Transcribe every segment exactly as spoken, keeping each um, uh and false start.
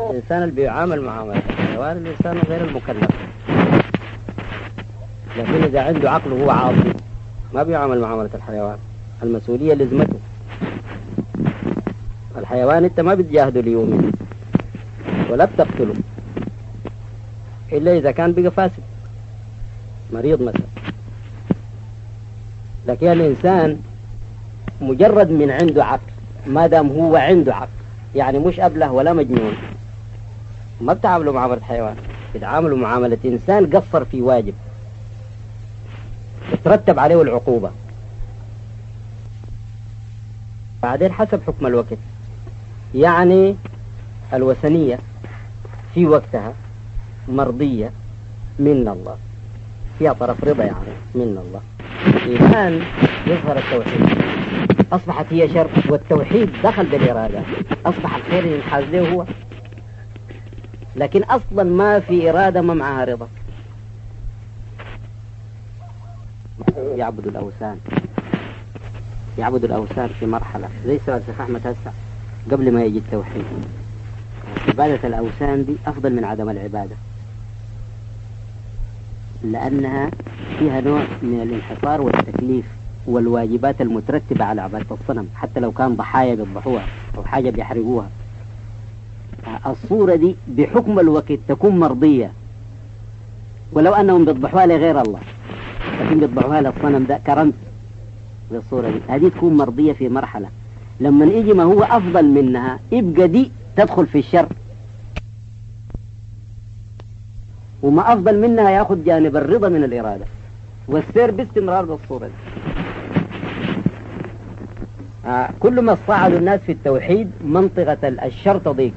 الإنسان اللي بيعامل معاملة الحيوان الإنسان غير المكلف، لكن إذا عنده عقل وهو عاطي ما بيعامل معاملة الحيوان، المسؤولية لزمته. الحيوان أنت ما بتجاهده ليومين ولا بتقتله إلا إذا كان بقى فاسد مريض مثلا، لكن الإنسان مجرد من عنده عقل، ما دام هو عنده عقل يعني مش أبله ولا مجنون، ما بتعاملوا معاملة حيوان، بتعاملوا معاملة إنسان قصر في واجب يترتب عليه العقوبة. بعدين حسب حكم الوقت، يعني الوثنية في وقتها مرضية من الله، فيها طرف رضا يعني من الله. الآن يظهر التوحيد أصبحت هي شر، والتوحيد دخل بالإرادة، أصبح الخير ينحاز له هو، لكن أصلا ما في إرادة ما معها رضا. يعبدوا الأوثان، يعبدوا الأوثان في مرحلة زي سؤال شيخ أحمد هسه قبل ما يجي التوحيد. عبادة الأوثان دي أفضل من عدم العبادة، لأنها فيها نوع من الانحصار والتكليف والواجبات المترتبة على عبادة الصنم، حتى لو كان ضحايا بيذبحوها أو حاجة بيحرقوها. الصورة دي بحكم الوقت تكون مرضية، ولو أنهم بيذبحوها لغير الله لكن بيذبحوها للصنم ده كرمز للصورة دي، هذه تكون مرضية في مرحلة. لما يجي ما هو أفضل منها يبقى دي تدخل في الشر، وما أفضل منها يأخذ جانب الرضا من الإرادة والسير باستمرار بالصورة دي. آه كل ما صعدوا الناس في التوحيد منطقة الشر تضيق،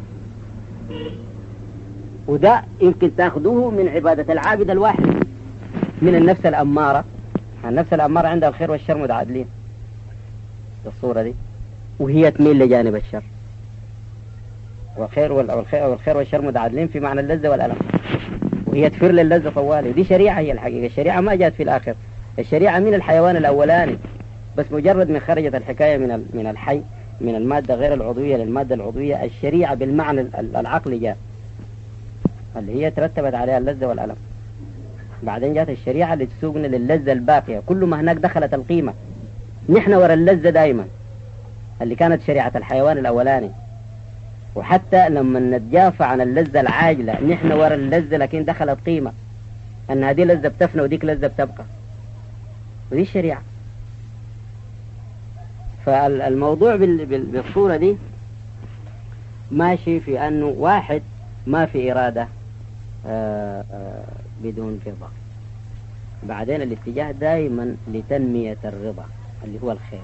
وده يمكن تأخذوه من عبادة العابد الواحد من النفس الأمارة. النفس الأمارة عندها الخير والشر متعادلين بالصورة دي، وهي تميل لجانب الشر، والخير والخير والشر متعادلين في معنى اللذة والألم، وهي تفر للذة طوالي. ودي شريعة هي الحقيقة، الشريعة ما جاءت في الآخر، الشريعة من الحيوان الأولاني، بس مجرد من خرجت الحكاية من من الحي من المادة غير العضوية للمادة العضوية، الشريعة بالمعنى العقلي جاء اللي هي ترتبت عليها اللذة والألم. بعدين جاءت الشريعة اللي تسوقنا للذة الباقية، كل ما هناك دخلت القيمة. نحن ورا اللذة دائما اللي كانت شريعة الحيوان الأولاني، وحتى لما نتجافى عن اللذة العاجلة نحن ورا اللذة، لكن دخلت قيمة أن هذه لذة بتفنى وديك لذة بتبقى، ودي الشريعة. فالموضوع بالصورة دي ماشي في أنه واحد ما في إرادة آآ آآ بدون رضا. بعدين الاتجاه دائما لتنمية الرضا اللي هو الخير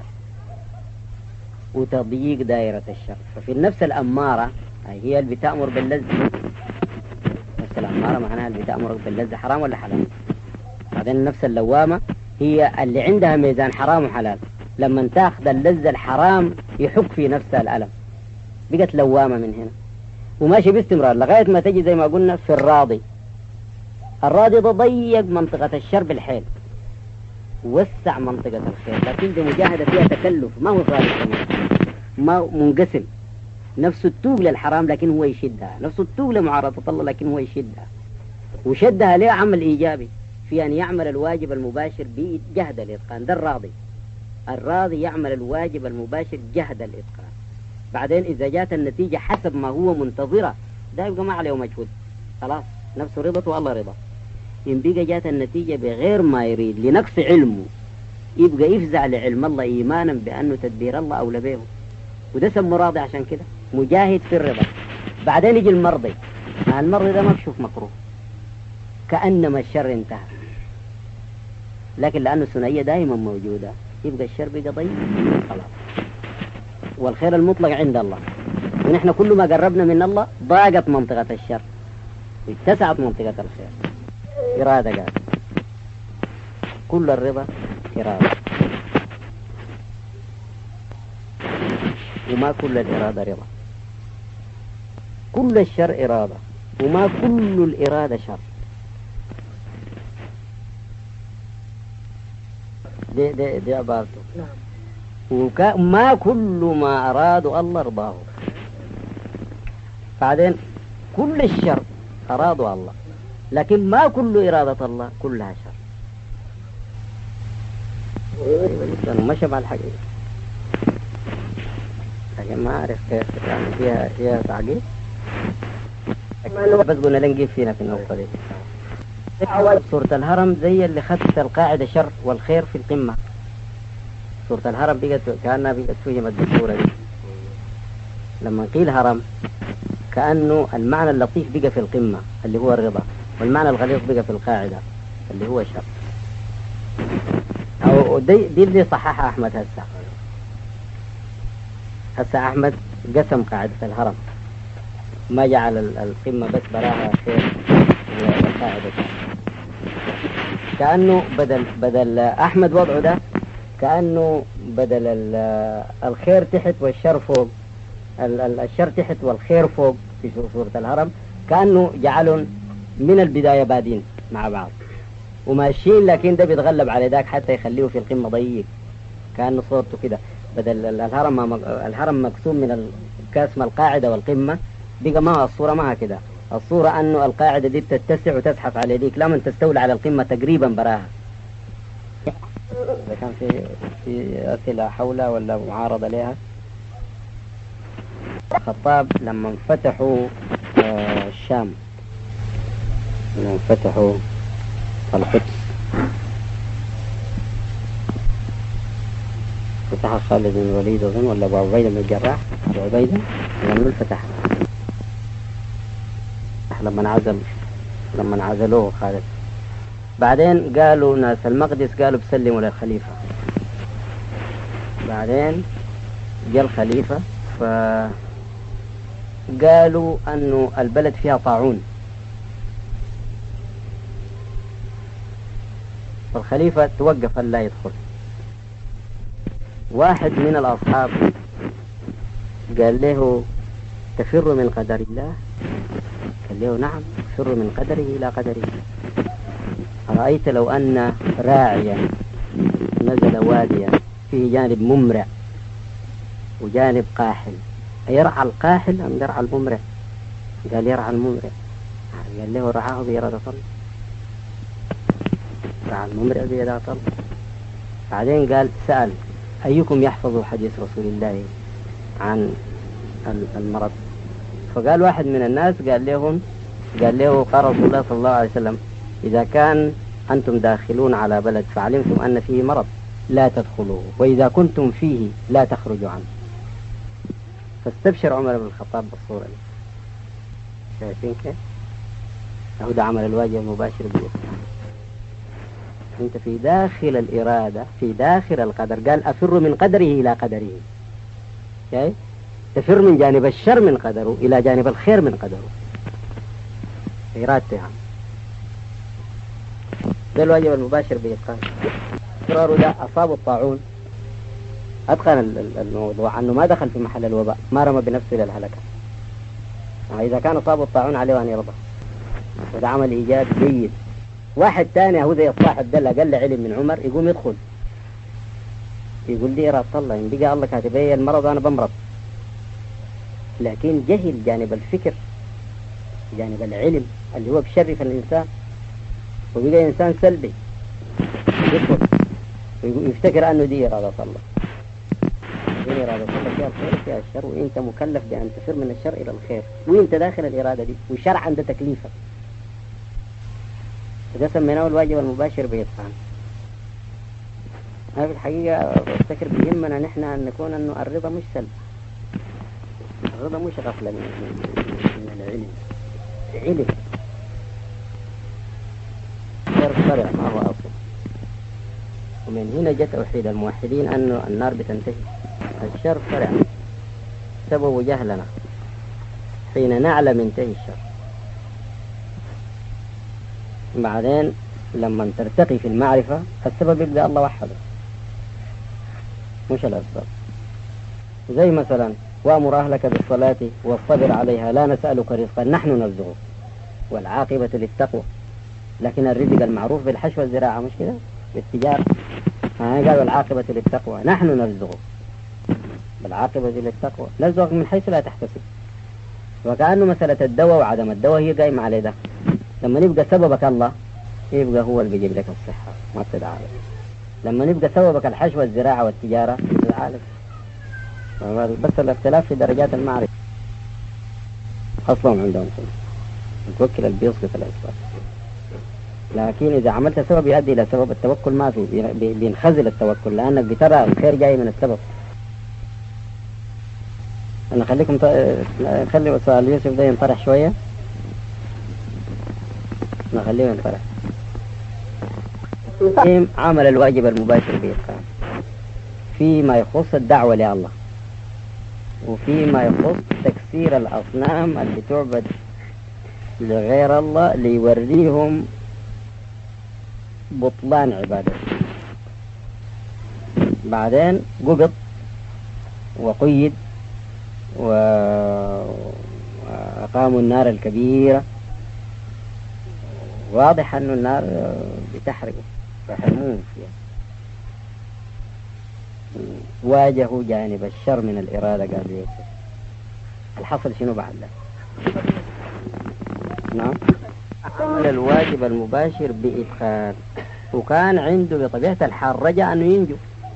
وتضييق دائرة الشر. ففي النفس الأمارة هي اللي بتأمر باللذة، النفس الأمارة معناها اللي بتأمر باللذة حرام ولا حلال. بعدين النفس اللوامة هي اللي عندها ميزان حرام وحلال، لما تاخذ اللذة الحرام يحك في نفسها الألم، بقت لوامة من هنا وماشي باستمرار لغاية ما تجي زي ما قلنا في الراضي. الراضي ده ضيق منطقة الشر بالحيل، وسع منطقة الخير، لكن دي مجاهدة فيها تكلف، ما هو صالح، ما منقسم. نفسه التوب للحرام لكن هو يشدها، نفسه التوب لمعارضة الله لكن هو يشدها، وشدها ليه عمل إيجابي في أن يعمل الواجب المباشر بجهد الإتقان. ده الراضي، الراضي يعمل الواجب المباشر جهد الإتقان. بعدين إذا جات النتيجة حسب ما هو منتظرة ده يبقى ما عليه مجهود، خلاص نفسه رضت والله رضا. إن بقى جات النتيجة بغير ما يريد لنقص علمه يبقى يفزع لعلم الله إيمانا بأنه تدبير الله أولى به، وده سمه راضي. عشان كده مجاهد في الرضا. بعدين يجي المرضي، المرضي ده مكشوف مكروه كأنما الشر انتهى، لكن لأنه الثنائية دائما موجودة يبقى الشر بقى ضيق خلاص، والخير المطلق عند الله. ونحن كل ما قربنا من الله ضاقت منطقة الشر واتسعت منطقة الخير. إرادة قال كل الرضا إرادة، وما كل الإرادة رضا. كل الشر إرادة وما كل الإرادة شر. دي, دي, دي عبارته. وما كل ما أرادوا الله رضاه. بعدين كل الشر أراده الله، لكن ما كل إرادة الله كلها شر. الإنسان مشى مع الحقيقة، لكن ما أعرف كيف يعني فيها فيها تعقيد. بس قلنا لنجيب فينا في النقطة دي. سورة الهرم زي اللي خدت القاعدة شر والخير في القمة. سورة الهرم بقت كأنها بقت فهمت بالصورة دي. لما قيل هرم كأنه المعنى اللطيف بقى في القمة اللي هو الرضا، والمعنى الغليظ بقى في القاعدة اللي هو الشر. أو دي دي اللي صححها أحمد هسه. هسه أحمد قسم قاعدة الهرم، ما جعل القمة بس براها خير والقاعدة. كأنه بدل بدل أحمد وضعه ده كأنه بدل الخير تحت والشر فوق، الشر تحت والخير فوق في سورة الهرم، كأنه جعلهم من البداية بادين مع بعض وماشيين، لكن ده بيتغلب على ذاك حتى يخليه في القمة ضيق. كأنه صورته كده بدل الهرم الهرم مقسوم من القسم القاعدة والقمة، بقى ما الصورة ما كده. الصورة أنه القاعدة دي بتتسع وتزحف على ديك، لا من تستولى على القمة تقريبا براها. إذا كان في في أسئلة حولها ولا معارضة لها. الخطاب لما انفتحوا آه الشام، لما انفتحوا القدس، فتح خالد بن الوليد أظن ولا أبو عبيدة بن الجراح، أبو عبيدة لما الفتح لما انعزل لما انعزلوه خالد. بعدين قالوا ناس المقدس قالوا بسلموا للخليفة. بعدين جاء الخليفة فقالوا أنه البلد فيها طاعون، فالخليفة توقف أن لا يدخل. واحد من الأصحاب قال له تفر من قدر الله؟ قال له نعم تفر من قدره إلى قدره. أرأيت لو أن راعيا نزل واديا فيه جانب ممرع وجانب قاحل، أيرعى القاحل أم يرعى الممرع؟ قال يرعى الممرع. قال له رعاه بإرادة الله، رعى الممرع بإرادة الله. بعدين قال سأل أيكم يحفظ حديث رسول الله عن المرض؟ فقال واحد من الناس قال لهم قال له قال رسول الله صلى الله عليه وسلم إذا كان أنتم داخلون على بلد فعلمتم أن فيه مرض لا تدخلوه، وإذا كنتم فيه لا تخرجوا عنه. فاستبشر عمر بن الخطاب بالصورة دي. شايفين كيف؟ هو ده عمل الواجب المباشر بالإسلام. أنت في داخل الإرادة، في داخل القدر. قال أفر من قدره إلى قدره، شايف؟ تفر من جانب الشر من قدره إلى جانب الخير من قدره، إرادته يعني. ده الواجب المباشر بإتقان. إقراره ده أصاب الطاعون أتقن الموضوع أنه ما دخل في محل الوباء، ما رمى بنفسه للهلكة. إذا كان أصاب الطاعون عليه أن يرضى، وده عمل إيجاد جيد. واحد تاني هو زي الصاحب ده اللي أقل علم من عمر يقوم يدخل يقول لي إرادة الله إن بقى الله كاتبه المرض أنا بمرض، لكن جهل جانب الفكر جانب العلم اللي هو بشرف الإنسان، وبقى إنسان سلبي يدخل ويفتكر أنه دي إرادة الله. دي إرادة الله فيها الخير فيها الشر، وإنت مكلف بأن تفر من الشر إلى الخير، وإنت داخل الإرادة دي، والشرع عنده تكليفك. ده سميناه الواجب المباشر بإتقان. أنا في الحقيقة أفتكر بيهمنا نحن أن نكون أنه الرضا مش سلب، الرضا مش غفلة من, من العلم. علم غير فرع ما هو أصل. ومن هنا جاء توحيد الموحدين أنه النار بتنتهي. الشر فرع سبب جهلنا، حين نعلم ينتهي الشر. بعدين لما ترتقي في المعرفة السبب يبدأ الله وحده مش الأسباب. زي مثلا وأمر أهلك بالصلاة واصطبر عليها لا نسألك رزقا نحن نرزقك والعاقبة للتقوى. لكن الرزق المعروف بالحشو والزراعة مش كده بالتجارة. قالوا العاقبة للتقوى نحن نرزقك، بالعاقبة للتقوى نرزقك من حيث لا تحتسب. وكأنه مسألة الدواء وعدم الدواء هي قايمة على ده. لما نبقى سببك الله يبقى هو اللي بيجيب لك الصحة ما بتتعالج. لما نبقى سببك الحشو والزراعة والتجارة بتتعالج. بس الاختلاف في درجات المعرفة أصلا عندهم متوكل اللي بيسقط الأسباب. لكن إذا عملت سبب يؤدي إلى سبب، التوكل ما في، بينخزل التوكل لأنك بترى الخير جاي من السبب. أنا خليكم ط... خلي سؤال يوسف ده ينطرح شوية، نخليه ينطرح. عمل الواجب المباشر بإتقان فيما يخص الدعوة لله، وفيما يخص تكسير الأصنام اللي تعبد لغير الله ليوريهم بطلان عبادته. بعدين قبض وقيد وأقاموا النار الكبيرة. واضح أن النار بتحرقه فحرموه فيها. واجهوا جانب الشر من الإرادة قال يوسف. الحصل شنو بعد ذلك؟ نعم، عمل الواجب المباشر بإتقان، وكان عنده بطبيعة الحال رجاء أنه ينجو،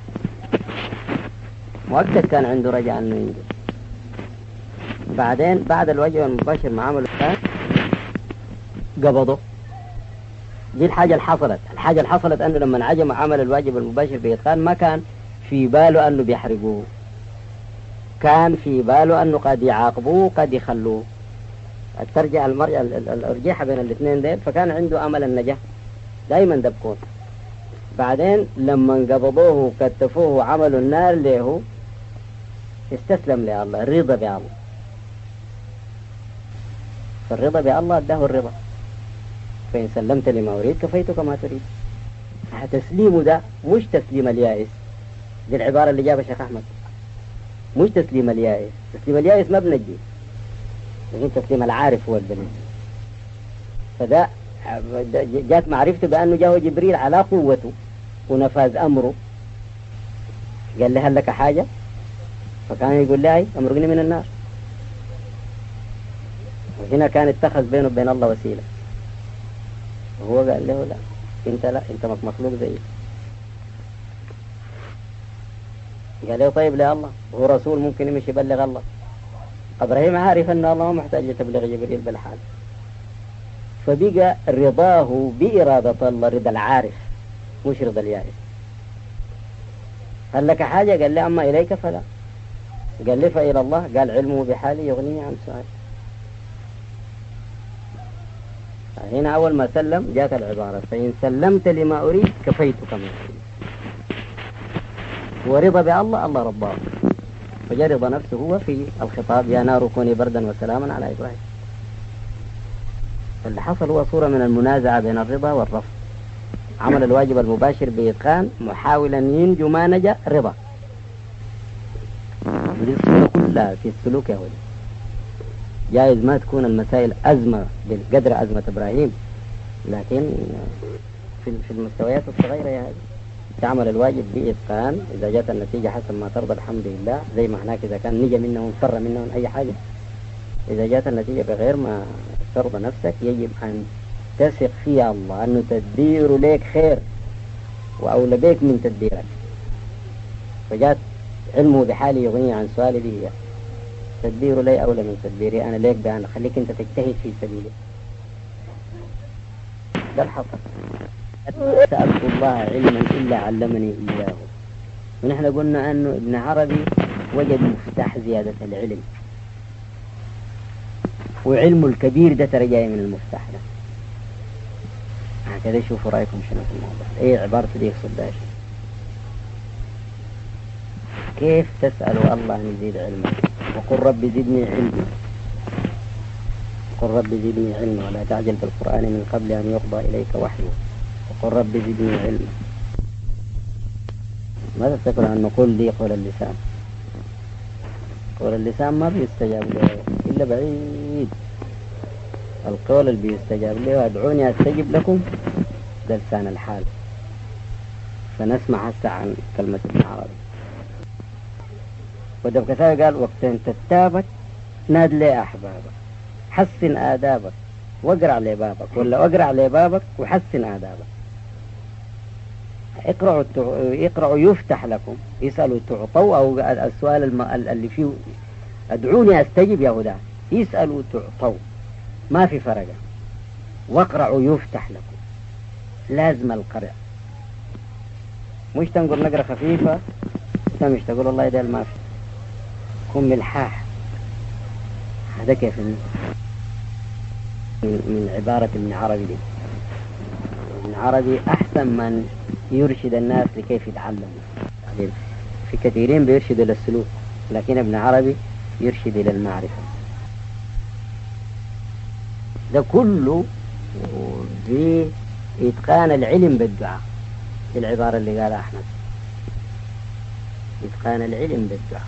مؤكد كان عنده رجاء أنه ينجو. بعدين بعد الواجب المباشر مع عمل الإتقان قبضه. دي الحاجة اللي حصلت. الحاجة اللي حصلت أنه لما عجم عمل الواجب المباشر بإتقان ما كان في باله أنه بيحرقوه، كان في باله أنه قد يعاقبوه قد يخلوه، ترجع المرجع الأرجيحة بين الاثنين ديل، فكان عنده أمل النجاة دايما دبكون. بعدين لما قبضوه وكتفوه وعملوا النار له استسلم لله، الرضا بالله. فالرضا بالله اداه الرضا. فإن سلمت لما أريد كفيتك ما تريد. تسليمه ده مش تسليم اليائس، دي العبارة اللي جابها شيخ أحمد، مش تسليم اليائس. تسليم اليائس ما بنجي، لكن تسليم العارف هو البني. فده جات معرفته بأنه جاءه جبريل على قوته ونفاذ أمره، قال له هل لك حاجة؟ فكان يقول لي أمرقني من النار. وهنا كان اتخذ بينه وبين الله وسيلة، وهو قال له لا، انت لا، انت مخلوق زيي. قال له طيب لا الله، وهو رسول ممكن يمشي يبلغ الله. إبراهيم عارف أن الله ما محتاج يتبلغ جبريل بالحال. فبقى رضاه بإرادة الله رضا العارف مش رضا اليائس. هل لك حاجة؟ قال لي أما إليك فلا. قال لي فإلى الله، قال علمه بحالي يغنيني عن سؤال. هنا أول ما سلم جاءت العبارة فإن سلمت لما أريد كفيتك ما أريد. ورضا بالله الله رباه، فجاء رضا نفسه هو في الخطاب يا نار كوني بردا وسلاما على إبراهيم. فاللي حصل هو صورة من المنازعة بين الرضا والرفض. عمل الواجب المباشر بإتقان محاولا ينجو ما نجا رضا. ودي الصورة كلها في السلوك يا ولد. جائز ما تكون المسائل أزمة بقدر أزمة إبراهيم، لكن في المستويات الصغيرة يا هذه تعمل الواجب بإتقان. إذا جاءت النتيجة حسب ما ترضى الحمد لله، زي ما هناك إذا كان نجا منهم فر منهم أي حاجة. إذا جاءت النتيجة بغير ما ترضى نفسك يجب أن تثق فيها الله أنه تدبير لك خير وأولى بك من تدبيرك. فجاءت علمه بحالي يغني عن سؤالي به، تدبير لي أولى من تدبيري أنا ليك بأن خليك أنت تجتهد في سبيلي. ده الحصر. سألت الله علما إلا علمني إياه. ونحن قلنا أنه ابن عربي وجد مفتاح زيادة العلم، وعلم الكبير ده ترى جاي من المفتاح ده. هكذا شوفوا رأيكم شنو في الموضوع. إيه عبارة دي يقصد ده؟ كيف تسأل الله أن يزيد علمك؟ وقل رب زدني علما، وقل رب زدني علما ولا تعجل بالقرآن من قبل أن يقضى إليك وحيه، وقل رب زدني علما. ماذا تقول أن نقول لي قول اللسان؟ قول اللسان ما بيستجاب له إلا بعيد. القول اللي بيستجاب له ادعوني أستجب لكم ده لسان الحال. فنسمع هسه عن كلمة ابن عربي. وده بكثير قال وقت تتابت ناد لي أحبابك، حسن آدابك واقرع لبابك، ولا اقرع لبابك وحسن آدابك. اقرأوا اقرأوا يفتح لكم، يسألوا تعطوا، أو السؤال الم... اللي فيه ادعوني استجب يا هدى، يسألوا تعطوا، ما في فرق. واقرأوا يفتح لكم، لازم القرع، مش تنقل نقرة خفيفة مش تقول والله ده ما في، كن ملحاح. هذا كيف من, من عبارة ابن عربي دي. ابن عربي أحسن من يرشد الناس لكيف يتعلموا. في كثيرين بيرشد إلى السلوك، لكن ابن عربي يرشد إلى المعرفة. ده كله بإتقان العلم بالدعاء، العبارة اللي قالها أحمد، إتقان العلم بالدعاء.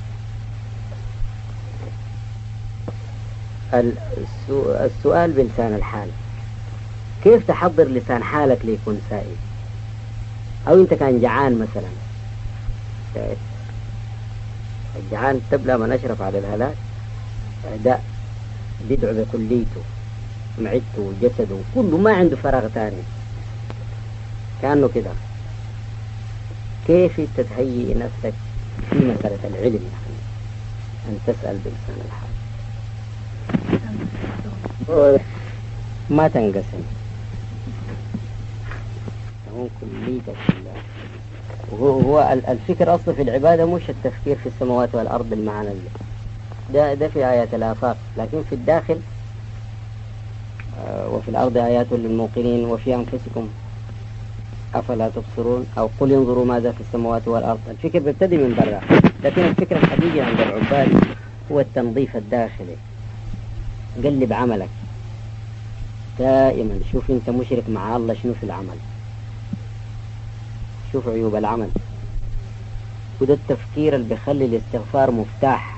السؤال بلسان الحال، كيف تحضر لسان حالك ليكون سائل؟ أو أنت كان جعان مثلا، الجعان تبلى من أشرف على الهلاك، ده بيدعو بكليته معدته وجسده كله، ما عنده فراغ تاني، كأنه كده. كيف تتهيئ نفسك في مسألة العلم؟ يعني أن تسأل بلسان الحال، ما تنقسم، تكون كليتك بالله. وهو هو الفكر أصلا في العبادة مش التفكير في السماوات والأرض المعنى ده ده في آيات الآفاق، لكن في الداخل آه وفي الأرض آيات للموقنين وفي أنفسكم أفلا تبصرون، أو قل ينظروا ماذا في السماوات والأرض. الفكر بيبتدي من برا، لكن الفكر الحقيقي عند العباد هو التنظيف الداخلي. قلب عملك دائما، شوف انت مشرك مع الله شنو في العمل، شوف عيوب العمل، وده التفكير اللي بيخلي الاستغفار مفتاح.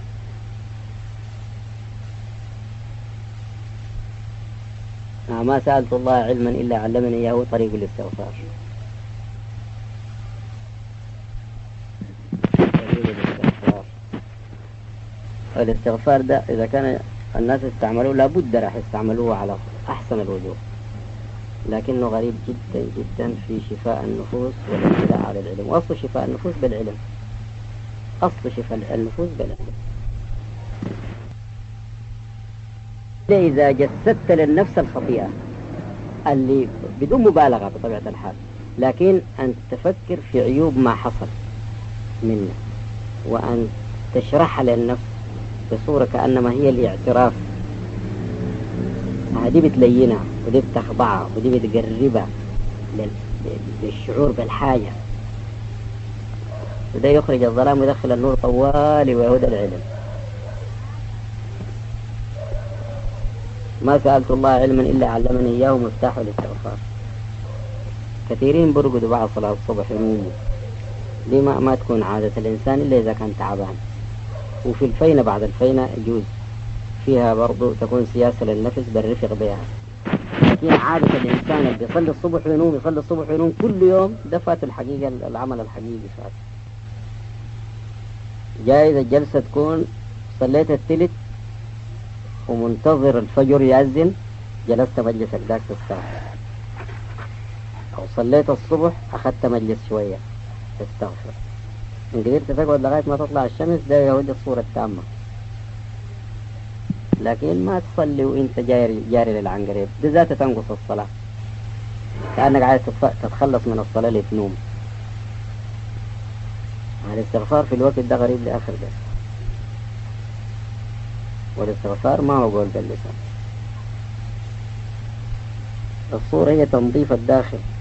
ما سألت الله علما إلا علمني إياه طريق الاستغفار. الاستغفار ده إذا كان الناس استعملوه لابد راح يستعملوه على أحسن الوجوه، لكنه غريب جدا جدا في شفاء النفوس والابتلاء على العلم. وأصل شفاء النفوس بالعلم، أصل شفاء النفوس بالعلم. إذا جسدت للنفس الخطيئة اللي بدون مبالغة بطبيعة الحال، لكن أن تفكر في عيوب ما حصل منه، وأن تشرح للنفس بصورة كأنما هي الاعتراف، هذه بتلينها ودي بتخضعها ودي بتقربها للشعور بالحاجة، وده يخرج الظلام ويدخل النور طوالي ويهود العلم. ما سألت الله علما إلا علمني إياه مفتاح الاستغفار. كثيرين برقدوا بعد صلاة الصبح ينوموا، دي ما, ما تكون عادة الإنسان إلا إذا كان تعبان. وفي الفينة بعد الفينة يجوز فيها برضو تكون سياسة للنفس بالرفق بها، لكن عادة الإنسان اللي بيصلي الصبح وينوم يصلي الصبح وينوم كل يوم، ده فات الحقيقة، العمل الحقيقي فات. جايز الجلسة تكون صليت الثلث ومنتظر الفجر يأذن، جلست مجلسك ذاك تستغفر، أو صليت الصبح أخذت مجلس شوية تستغفر، إن قدرت تقعد لغاية ما تطلع الشمس، ده يهود الصورة التامة. لكن ما تصلي وإنت جاري جاري للعنقريب، ده ذات تنقص الصلاة، كأنك عايز تتخلص من الصلاة لتنوم. الاستغفار في الوقت ده غريب لآخر ده، والاستغفار ما هو قول باللسان. الصورة هي تنظيف الداخل.